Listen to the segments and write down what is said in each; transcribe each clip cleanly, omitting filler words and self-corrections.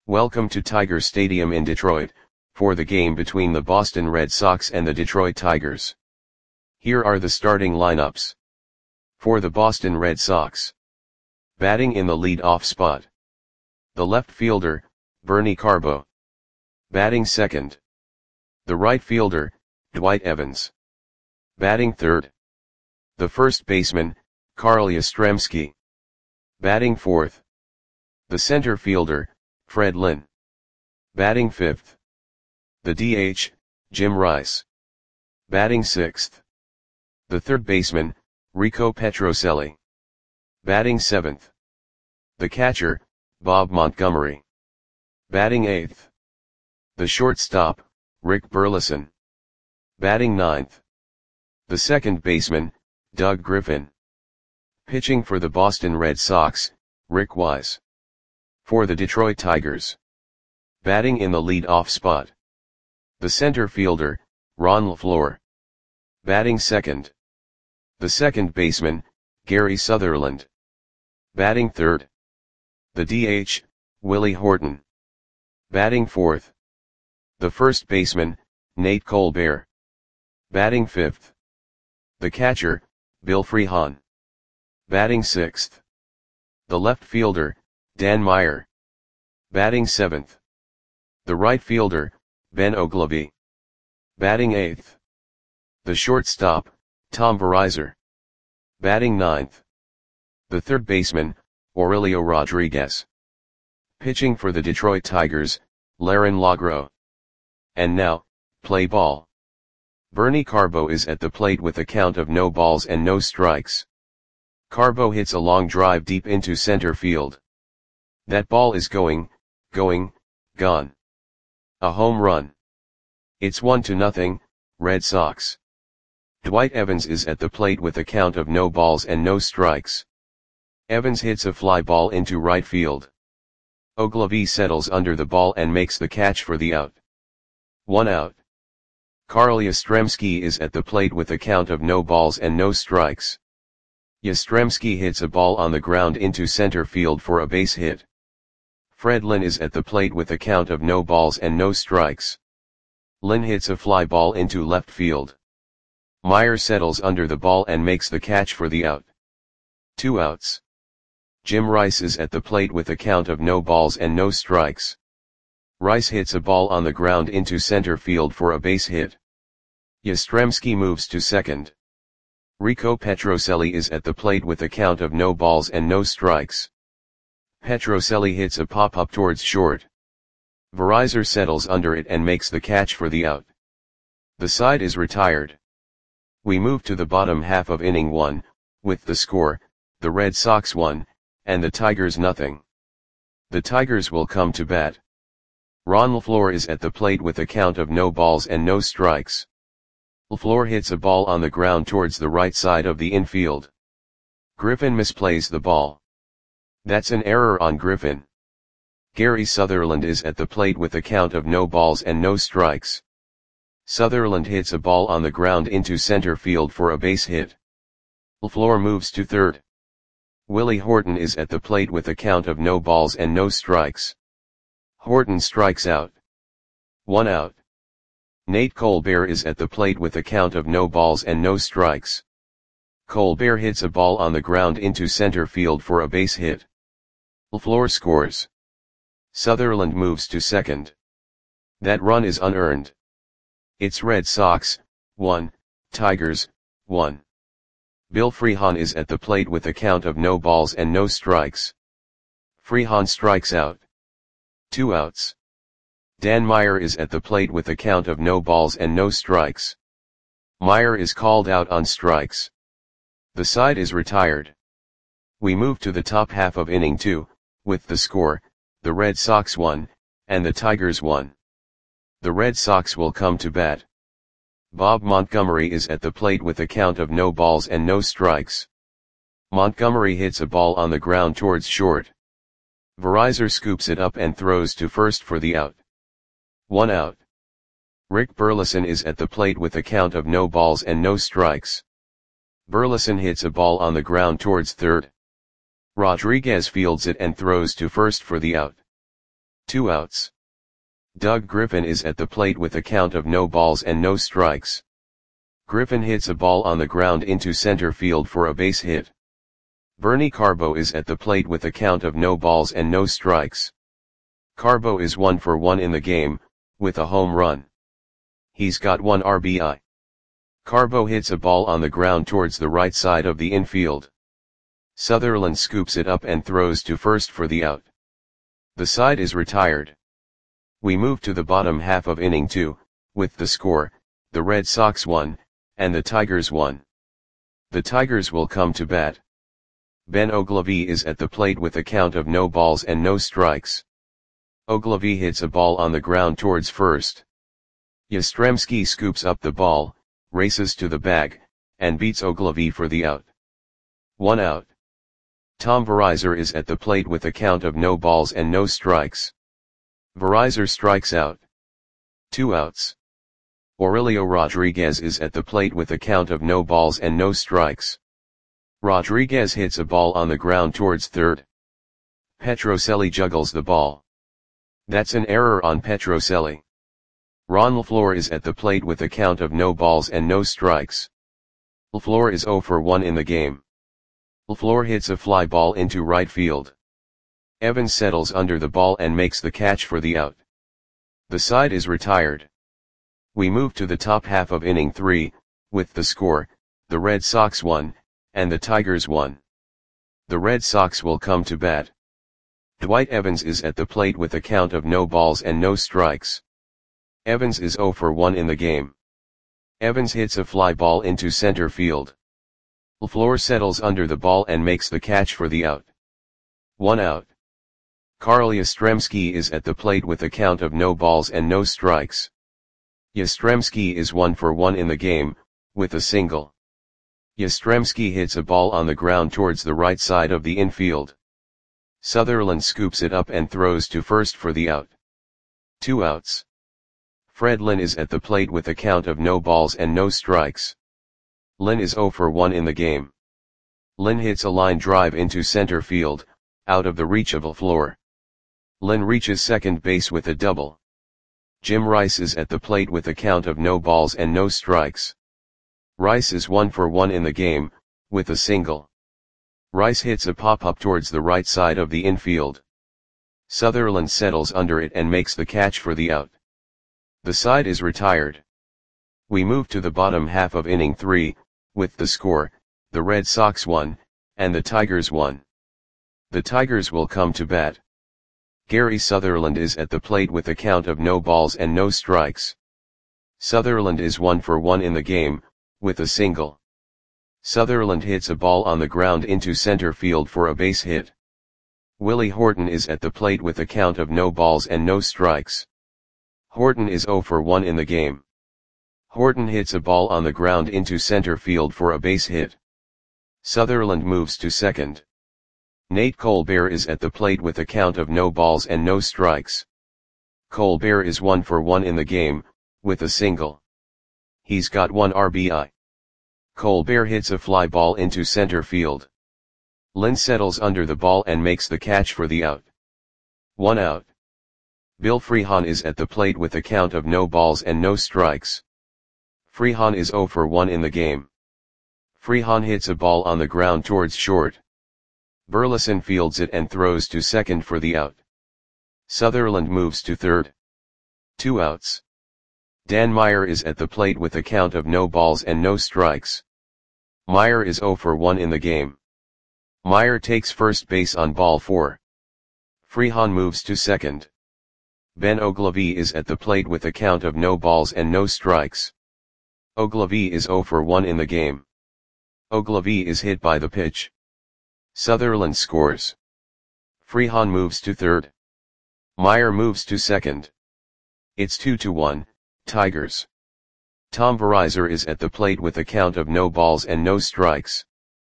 Welcome to Tiger Stadium in Detroit, for the game between the Boston Red Sox and the Detroit Tigers. Here are the starting lineups. For the Boston Red Sox. Batting in the lead-off spot. The left fielder, Bernie Carbo. Batting second. The right fielder, Dwight Evans. Batting third. The first baseman, Carl Yastrzemski. Batting fourth. The center fielder, Fred Lynn. Batting fifth. The DH, Jim Rice. Batting sixth. The third baseman, Rico Petrocelli. Batting seventh. The catcher, Bob Montgomery. Batting eighth. The shortstop, Rick Burleson. Batting ninth. The second baseman, Doug Griffin. Pitching for the Boston Red Sox, Rick Wise. For the Detroit Tigers. Batting in the lead-off spot. The center fielder, Ron LeFlore. Batting second. The second baseman, Gary Sutherland. Batting third. The DH, Willie Horton. Batting fourth. The first baseman, Nate Colbert. Batting fifth. The catcher, Bill Freehan. Batting sixth. The left fielder, Dan Meyer. Batting seventh. The right fielder, Ben Oglivie. Batting eighth. The shortstop, Tom Verizar. Batting ninth. The third baseman, Aurelio Rodriguez. Pitching for the Detroit Tigers, Laron Lagro. And now, play ball. Bernie Carbo is at the plate with a count of no balls and no strikes. Carbo hits a long drive deep into center field. That ball is gone. A home run. It's 1-0, Red Sox. Dwight Evans is at the plate with a count of no balls and no strikes. Evans hits a fly ball into right field. Oglivie settles under the ball and makes the catch for the out. 1 out. Carl Yastrzemski is at the plate with a count of no balls and no strikes. Yastrzemski hits a ball on the ground into center field for a base hit. Fred Lynn is at the plate with a count of no balls and no strikes. Lynn hits a fly ball into left field. Meyer settles under the ball and makes the catch for the out. 2 outs. Jim Rice is at the plate with a count of no balls and no strikes. Rice hits a ball on the ground into center field for a base hit. Yastrzemski moves to second. Rico Petrocelli is at the plate with a count of no balls and no strikes. Petrocelli hits a pop-up towards short. Verizar settles under it and makes the catch for the out. The side is retired. We move to the bottom half of inning 1, with the score, the Red Sox 1, and the Tigers 0. The Tigers will come to bat. Ron LeFlore is at the plate with a count of no balls and no strikes. LeFlore hits a ball on the ground towards the right side of the infield. Griffin misplays the ball. That's an error on Griffin. Gary Sutherland is at the plate with a count of no balls and no strikes. Sutherland hits a ball on the ground into center field for a base hit. LeFlore moves to third. Willie Horton is at the plate with a count of no balls and no strikes. Horton strikes out. 1 out. Nate Colbert is at the plate with a count of no balls and no strikes. Colbert hits a ball on the ground into center field for a base hit. LeFlore scores. Sutherland moves to second. That run is unearned. It's Red Sox 1, Tigers 1. Bill Freehan is at the plate with a count of no balls and no strikes. Freehan strikes out. 2 outs. Dan Meyer is at the plate with a count of no balls and no strikes. Meyer is called out on strikes. The side is retired. We move to the top half of inning 2, with the score, the Red Sox 1, and the Tigers 1. The Red Sox will come to bat. Bob Montgomery is at the plate with a count of no balls and no strikes. Montgomery hits a ball on the ground towards short. Verizar scoops it up and throws to first for the out. 1 out. Rick Burleson is at the plate with a count of no balls and no strikes. Burleson hits a ball on the ground towards third. Rodriguez fields it and throws to first for the out. 2 outs. Doug Griffin is at the plate with a count of no balls and no strikes. Griffin hits a ball on the ground into center field for a base hit. Bernie Carbo is at the plate with a count of no balls and no strikes. Carbo is 1 for 1 in the game, with a home run. He's got 1 RBI. Carbo hits a ball on the ground towards the right side of the infield. Sutherland scoops it up and throws to first for the out. The side is retired. We move to the bottom half of inning 2, with the score, the Red Sox won, and the Tigers won. The Tigers will come to bat. Ben Oglivie is at the plate with a count of no balls and no strikes. Oglivie hits a ball on the ground towards first. Yastrzemski scoops up the ball, races to the bag, and beats Oglivie for the out. 1 out. Tom Verizar is at the plate with a count of no balls and no strikes. Verizar strikes out. 2 outs. Aurelio Rodriguez is at the plate with a count of no balls and no strikes. Rodriguez hits a ball on the ground towards third. Petrocelli juggles the ball. That's an error on Petrocelli. Ron LaFleur is at the plate with a count of no balls and no strikes. LaFleur is 0 for 1 in the game. LaFleur hits a fly ball into right field. Evans settles under the ball and makes the catch for the out. The side is retired. We move to the top half of inning 3, with the score, the Red Sox won, and the Tigers won. The Red Sox will come to bat. Dwight Evans is at the plate with a count of no balls and no strikes. Evans is 0 for 1 in the game. Evans hits a fly ball into center field. LaFleur settles under the ball and makes the catch for the out. 1 out. Carl Yastrzemski is at the plate with a count of no balls and no strikes. Yastrzemski is 1 for 1 in the game, with a single. Yastrzemski hits a ball on the ground towards the right side of the infield. Sutherland scoops it up and throws to first for the out. 2 outs. Fred Lynn is at the plate with a count of no balls and no strikes. Lynn is 0 for 1 in the game. Lynn hits a line drive into center field, out of the reach of LaFleur. Lynn reaches second base with a double. Jim Rice is at the plate with a count of no balls and no strikes. Rice is 1 for 1 in the game, with a single. Rice hits a pop-up towards the right side of the infield. Sutherland settles under it and makes the catch for the out. The side is retired. We move to the bottom half of inning 3, with the score, the Red Sox won, and the Tigers won. The Tigers will come to bat. Gary Sutherland is at the plate with a count of no balls and no strikes. Sutherland is 1 for 1 in the game, with a single. Sutherland hits a ball on the ground into center field for a base hit. Willie Horton is at the plate with a count of no balls and no strikes. Horton is 0 for 1 in the game. Horton hits a ball on the ground into center field for a base hit. Sutherland moves to second. Nate Colbert is at the plate with a count of no balls and no strikes. Colbert is 1 for 1 in the game, with a single. He's got 1 RBI. Colbert hits a fly ball into center field. Lynn settles under the ball and makes the catch for the out. 1 out. Bill Freehan is at the plate with a count of no balls and no strikes. Freehan is 0 for 1 in the game. Freehan hits a ball on the ground towards short. Burleson fields it and throws to second for the out. Sutherland moves to third. 2 outs. Dan Meyer is at the plate with a count of no balls and no strikes. Meyer is 0 for 1 in the game. Meyer takes first base on ball 4. Freehan moves to second. Ben Oglivie is at the plate with a count of no balls and no strikes. Oglivie is 0 for 1 in the game. Oglivie is hit by the pitch. Sutherland scores. Freehan moves to third. Meyer moves to second. It's 2-1, Tigers. Tom Verizar is at the plate with a count of no balls and no strikes.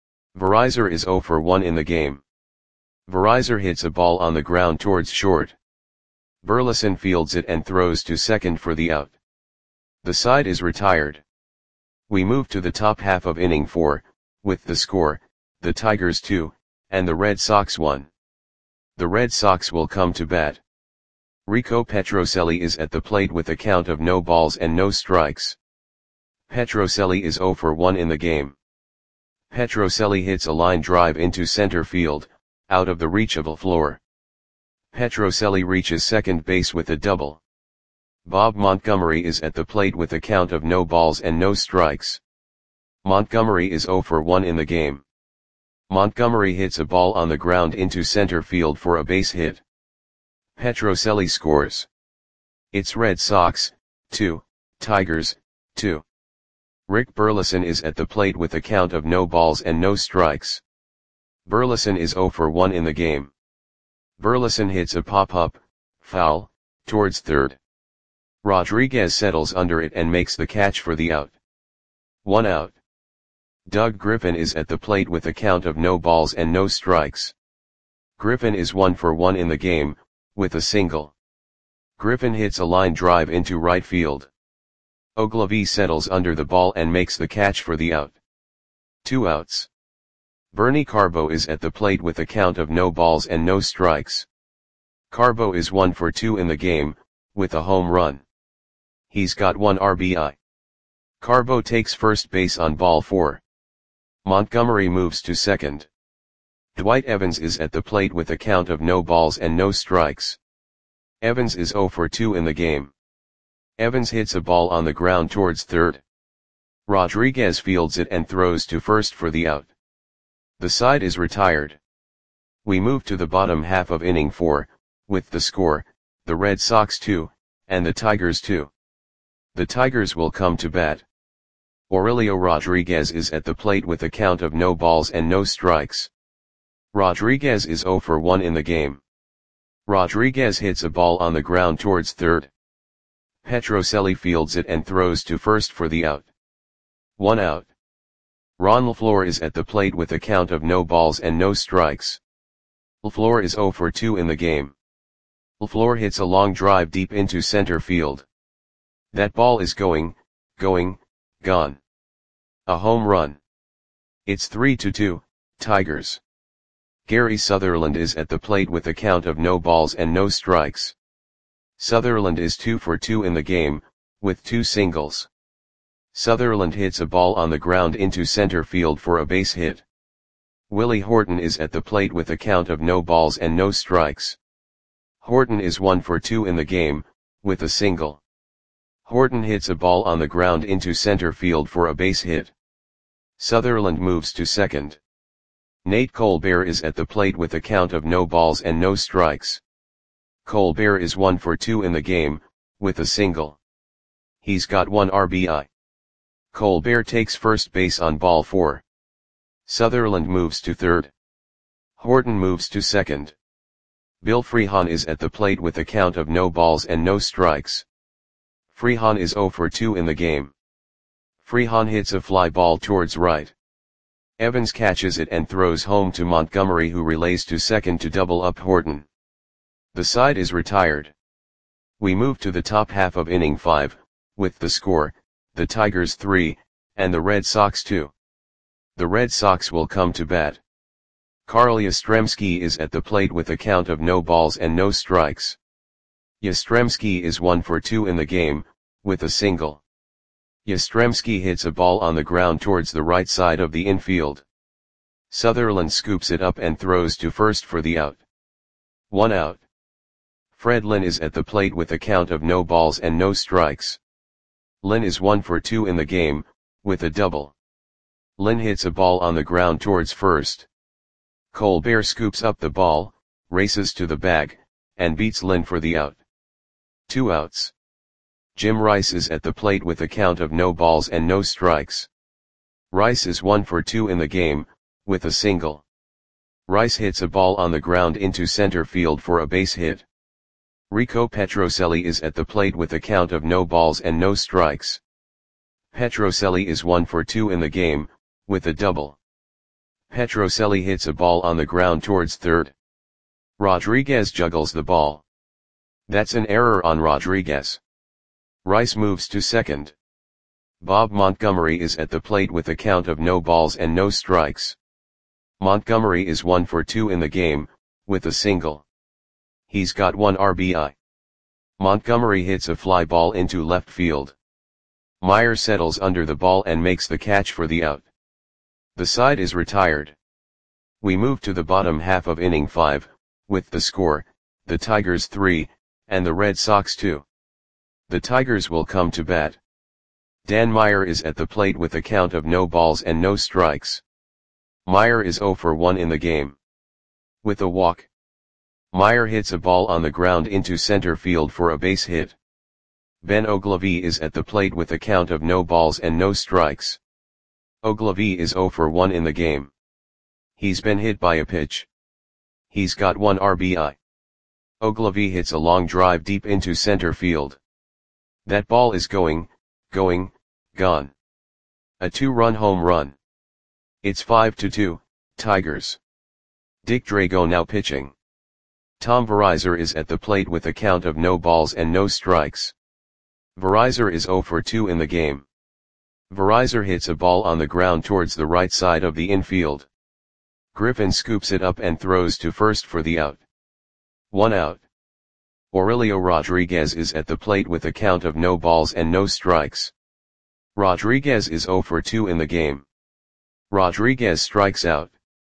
Verizar is 0 for 1 in the game. Verizar hits a ball on the ground towards short. Burleson fields it and throws to second for the out. The side is retired. We move to the top half of inning 4, with the score, the Tigers 2, and the Red Sox 1. The Red Sox will come to bat. Rico Petrocelli is at the plate with a count of no balls and no strikes. Petrocelli is 0 for 1 in the game. Petrocelli hits a line drive into center field, out of the reach of LaFleur. Petrocelli reaches second base with a double. Bob Montgomery is at the plate with a count of no balls and no strikes. Montgomery is 0 for 1 in the game. Montgomery hits a ball on the ground into center field for a base hit. Petrocelli scores. It's Red Sox, 2, Tigers, 2. Rick Burleson is at the plate with a count of no balls and no strikes. Burleson is 0 for 1 in the game. Burleson hits a pop-up, foul, towards third. Rodriguez settles under it and makes the catch for the out. 1 out. Doug Griffin is at the plate with a count of no balls and no strikes. Griffin is 1 for 1 in the game, with a single. Griffin hits a line drive into right field. Ogilvie settles under the ball and makes the catch for the out. 2 outs. Bernie Carbo is at the plate with a count of no balls and no strikes. Carbo is 1 for 2 in the game, with a home run. He's got 1 RBI. Carbo takes first base on ball 4. Montgomery moves to second. Dwight Evans is at the plate with a count of no balls and no strikes. Evans is 0 for 2 in the game. Evans hits a ball on the ground towards third. Rodriguez fields it and throws to first for the out. The side is retired. We move to the bottom half of inning 4, with the score, the Red Sox 2, and the Tigers 2. The Tigers will come to bat. Aurelio Rodriguez is at the plate with a count of no balls and no strikes. Rodriguez is 0 for 1 in the game. Rodriguez hits a ball on the ground towards third. Petrocelli fields it and throws to first for the out. 1 out. Ron LaFleur is at the plate with a count of no balls and no strikes. LaFleur is 0 for 2 in the game. LaFleur hits a long drive deep into center field. That ball is gone. A home run. It's 3-2, Tigers. Gary Sutherland is at the plate with a count of no balls and no strikes. Sutherland is 2 for 2 in the game, with 2 singles. Sutherland hits a ball on the ground into center field for a base hit. Willie Horton is at the plate with a count of no balls and no strikes. Horton is 1 for 2 in the game, with a single. Horton hits a ball on the ground into center field for a base hit. Sutherland moves to second. Nate Colbert is at the plate with a count of no balls and no strikes. Colbert is 1 for 2 in the game, with a single. He's got 1 RBI. Colbert takes first base on ball 4. Sutherland moves to third. Horton moves to second. Bill Freehan is at the plate with a count of no balls and no strikes. Freehan is 0 for 2 in the game. Freehan hits a fly ball towards right. Evans catches it and throws home to Montgomery, who relays to second to double up Horton. The side is retired. We move to the top half of inning 5, with the score, the Tigers 3, and the Red Sox 2. The Red Sox will come to bat. Carl Yastrzemski is at the plate with a count of no balls and no strikes. Yastrzemski is 1 for 2 in the game, with a single. Yastrzemski hits a ball on the ground towards the right side of the infield. Sutherland scoops it up and throws to first for the out. 1 out. Fred Lynn is at the plate with a count of no balls and no strikes. Lynn is 1 for 2 in the game, with a double. Lynn hits a ball on the ground towards first. Colbert scoops up the ball, races to the bag, and beats Lynn for the out. 2 outs. Jim Rice is at the plate with a count of no balls and no strikes. Rice is 1 for 2 in the game, with a single. Rice hits a ball on the ground into center field for a base hit. Rico Petrocelli is at the plate with a count of no balls and no strikes. Petrocelli is 1 for 2 in the game, with a double. Petrocelli hits a ball on the ground towards third. Rodriguez juggles the ball. That's an error on Rodriguez. Rice moves to second. Bob Montgomery is at the plate with a count of no balls and no strikes. Montgomery is 1 for 2 in the game, with a single. He's got 1 RBI. Montgomery hits a fly ball into left field. Meyer settles under the ball and makes the catch for the out. The side is retired. We move to the bottom half of inning 5, with the score, the Tigers 3, and the Red Sox 2. The Tigers will come to bat. Dan Meyer is at the plate with a count of no balls and no strikes. Meyer is 0 for 1 in the game. With a walk, Meyer hits a ball on the ground into center field for a base hit. Ben Oglivie is at the plate with a count of no balls and no strikes. Oglivie is 0 for 1 in the game. He's been hit by a pitch. He's got 1 RBI. Oglivie hits a long drive deep into center field. That ball is gone. A 2-run home run. It's 5-2, Tigers. Dick Drago now pitching. Tom Verizar is at the plate with a count of no balls and no strikes. Verizar is 0 for 2 in the game. Verizar hits a ball on the ground towards the right side of the infield. Griffin scoops it up and throws to first for the out. 1 out. Aurelio Rodriguez is at the plate with a count of no balls and no strikes. Rodriguez is 0 for 2 in the game. Rodriguez strikes out.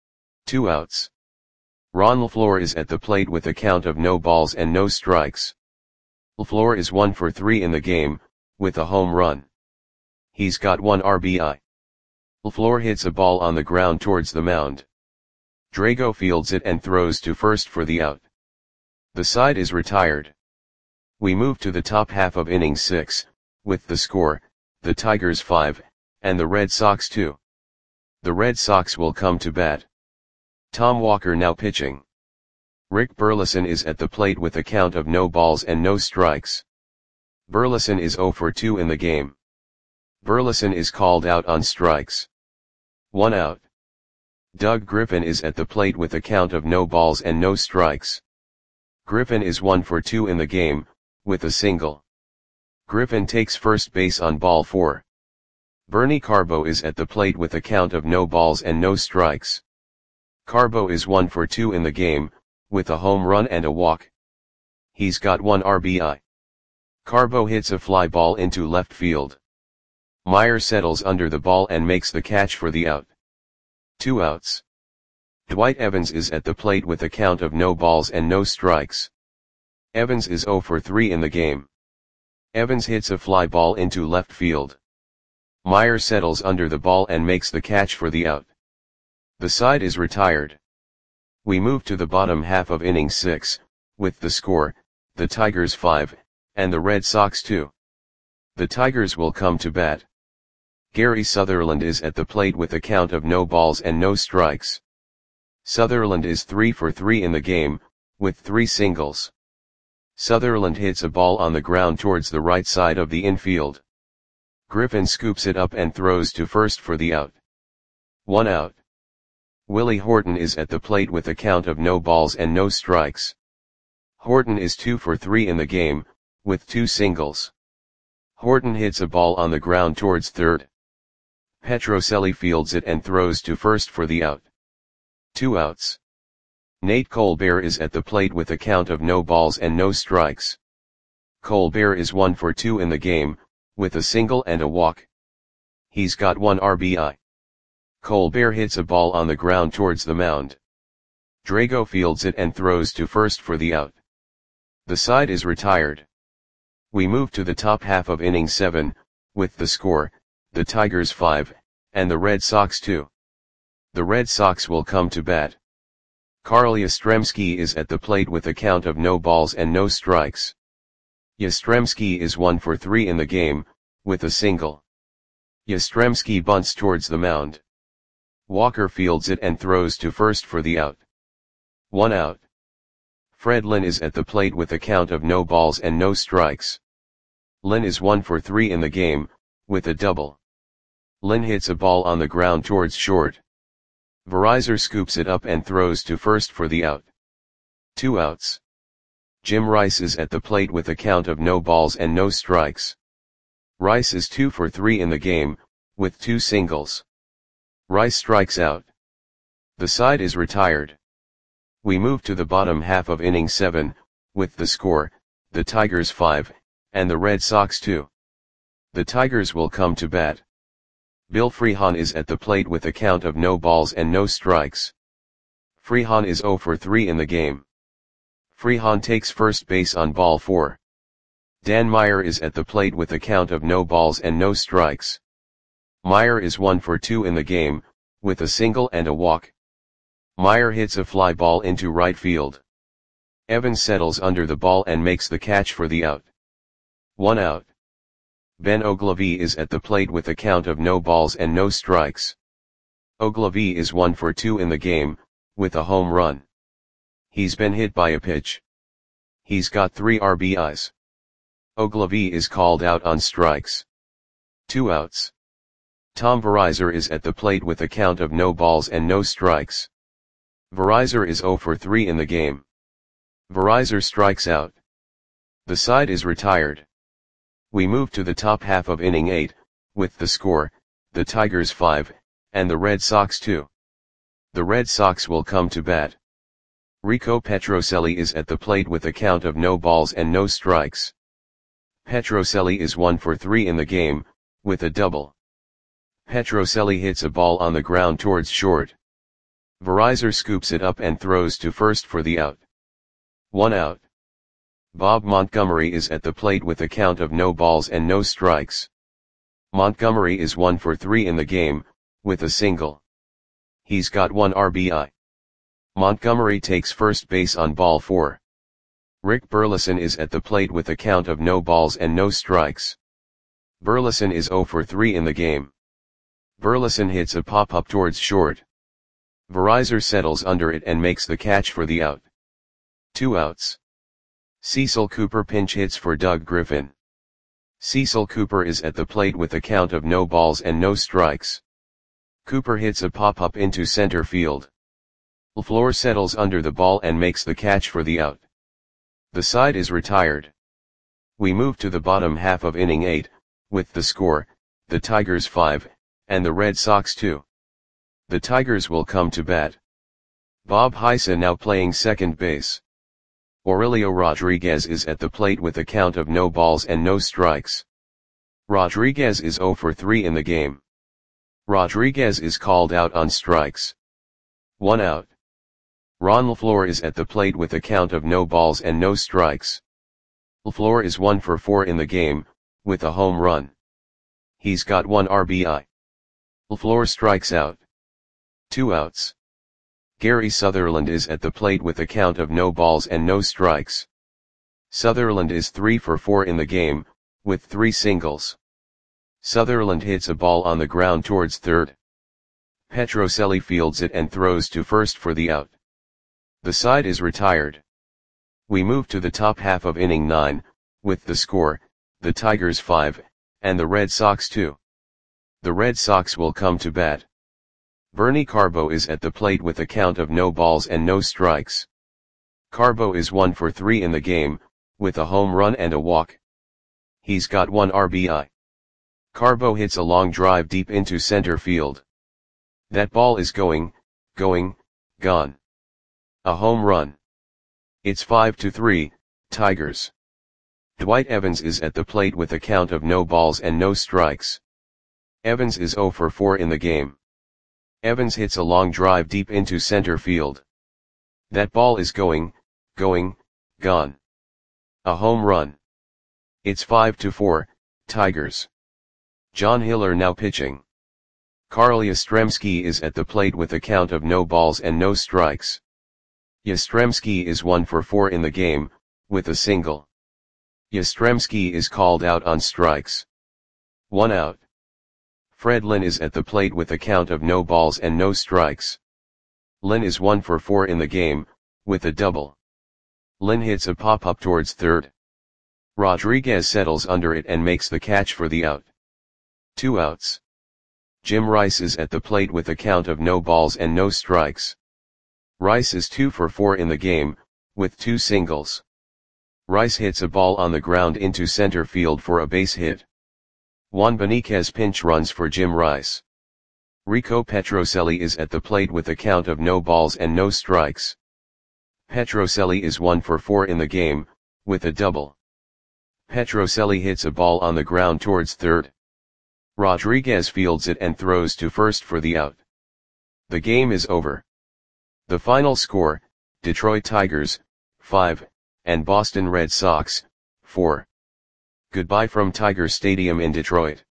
2 outs. Ron LaFleur is at the plate with a count of no balls and no strikes. LaFleur is 1 for 3 in the game, with a home run. He's got 1 RBI. LaFleur hits a ball on the ground towards the mound. Drago fields it and throws to first for the out. The side is retired. We move to the top half of inning 6, with the score, the Tigers 5, and the Red Sox 2. The Red Sox will come to bat. Tom Walker now pitching. Rick Burleson is at the plate with a count of no balls and no strikes. Burleson is 0 for 2 in the game. Burleson is called out on strikes. 1 out. Doug Griffin is at the plate with a count of no balls and no strikes. Griffin is 1 for 2 in the game, with a single. Griffin takes first base on ball 4. Bernie Carbo is at the plate with a count of no balls and no strikes. Carbo is 1 for 2 in the game, with a home run and a walk. He's got 1 RBI. Carbo hits a fly ball into left field. Meyer settles under the ball and makes the catch for the out. 2 outs. Dwight Evans is at the plate with a count of no balls and no strikes. Evans is 0 for 3 in the game. Evans hits a fly ball into left field. Meyer settles under the ball and makes the catch for the out. The side is retired. We move to the bottom half of inning 6, with the score, the Tigers 5, and the Red Sox 2. The Tigers will come to bat. Gary Sutherland is at the plate with a count of no balls and no strikes. Sutherland is 3 for 3 in the game, with 3 singles. Sutherland hits a ball on the ground towards the right side of the infield. Griffin scoops it up and throws to first for the out. 1 out. Willie Horton is at the plate with a count of no balls and no strikes. Horton is 2 for 3 in the game, with 2 singles. Horton hits a ball on the ground towards third. Petrocelli fields it and throws to first for the out. 2 outs. Nate Colbert is at the plate with a count of no balls and no strikes. Colbert is 1 for 2 in the game, with a single and a walk. He's got 1 RBI. Colbert hits a ball on the ground towards the mound. Drago fields it and throws to first for the out. The side is retired. We move to the top half of inning 7, with the score, the Tigers 5, and the Red Sox 2. The Red Sox will come to bat. Carl Yastrzemski is at the plate with a count of no balls and no strikes. Yastrzemski is 1 for 3 in the game, with a single. Yastrzemski bunts towards the mound. Walker fields it and throws to first for the out. 1 out. Fred Lynn is at the plate with a count of no balls and no strikes. Lynn is 1 for 3 in the game, with a double. Lynn hits a ball on the ground towards short. Verizar scoops it up and throws to first for the out. 2 outs. Jim Rice is at the plate with a count of no balls and no strikes. Rice is 2 for 3 in the game, with 2 singles. Rice strikes out. The side is retired. We move to the bottom half of inning 7, with the score, the Tigers 5, and the Red Sox 2. The Tigers will come to bat. Bill Freehan is at the plate with a count of no balls and no strikes. Freehan is 0 for 3 in the game. Freehan takes first base on ball 4. Dan Meyer is at the plate with a count of no balls and no strikes. Meyer is 1 for 2 in the game, with a single and a walk. Meyer hits a fly ball into right field. Evans settles under the ball and makes the catch for the out. 1 out. Ben Oglivie is at the plate with a count of no balls and no strikes. Oglivie is 1 for 2 in the game, with a home run. He's been hit by a pitch. He's got 3 RBIs. Oglivie is called out on strikes. 2 outs. Tom Verizar is at the plate with a count of no balls and no strikes. Verizar is 0 for 3 in the game. Verizar strikes out. The side is retired. We move to the top half of inning 8, with the score, the Tigers 5, and the Red Sox 2. The Red Sox will come to bat. Rico Petrocelli is at the plate with a count of no balls and no strikes. Petrocelli is 1 for 3 in the game, with a double. Petrocelli hits a ball on the ground towards short. Verizar scoops it up and throws to first for the out. 1 out. Bob Montgomery is at the plate with a count of no balls and no strikes. Montgomery is 1 for 3 in the game, with a single. He's got 1 RBI. Montgomery takes first base on ball 4. Rick Burleson is at the plate with a count of no balls and no strikes. Burleson is 0 for 3 in the game. Burleson hits a pop-up towards short. Verizar settles under it and makes the catch for the out. 2 outs. Cecil Cooper pinch hits for Doug Griffin. Cecil Cooper is at the plate with a count of no balls and no strikes. Cooper hits a pop-up into center field. LaFleur settles under the ball and makes the catch for the out. The side is retired. We move to the bottom half of inning 8, with the score, the Tigers 5, and the Red Sox 2. The Tigers will come to bat. Bob Heisa now playing second base. Aurelio Rodriguez is at the plate with a count of no balls and no strikes. Rodriguez is 0 for 3 in the game. Rodriguez is called out on strikes. 1 out. Ron LaFleur is at the plate with a count of no balls and no strikes. LaFleur is 1 for 4 in the game, with a home run. He's got 1 RBI. LaFleur strikes out. 2 outs. Gary Sutherland is at the plate with a count of no balls and no strikes. Sutherland is 3 for 4 in the game, with 3 singles. Sutherland hits a ball on the ground towards third. Petrocelli fields it and throws to first for the out. The side is retired. We move to the top half of inning 9, with the score, the Tigers 5, and the Red Sox 2. The Red Sox will come to bat. Bernie Carbo is at the plate with a count of no balls and no strikes. Carbo is 1 for 3 in the game, with a home run and a walk. He's got 1 RBI. Carbo hits a long drive deep into center field. That ball is going, gone. A home run. It's 5-3, Tigers. Dwight Evans is at the plate with a count of no balls and no strikes. Evans is 0 for 4 in the game. Evans hits a long drive deep into center field. That ball is going, gone. A home run. It's 5-4, Tigers. John Hiller now pitching. Carl Yastrzemski is at the plate with a count of no balls and no strikes. Yastrzemski is 1 for 4 in the game, with a single. Yastrzemski is called out on strikes. 1 out. Fred Lynn is at the plate with a count of no balls and no strikes. Lynn is 1 for 4 in the game, with a double. Lynn hits a pop-up towards third. Rodriguez settles under it and makes the catch for the out. 2 outs. Jim Rice is at the plate with a count of no balls and no strikes. Rice is 2 for 4 in the game, with 2 singles. Rice hits a ball on the ground into center field for a base hit. Juan Beniquez pinch runs for Jim Rice. Rico Petrocelli is at the plate with a count of no balls and no strikes. Petrocelli is 1 for 4 in the game, with a double. Petrocelli hits a ball on the ground towards third. Rodriguez fields it and throws to first for the out. The game is over. The final score, Detroit Tigers, 5, and Boston Red Sox, 4. Goodbye from Tiger Stadium in Detroit.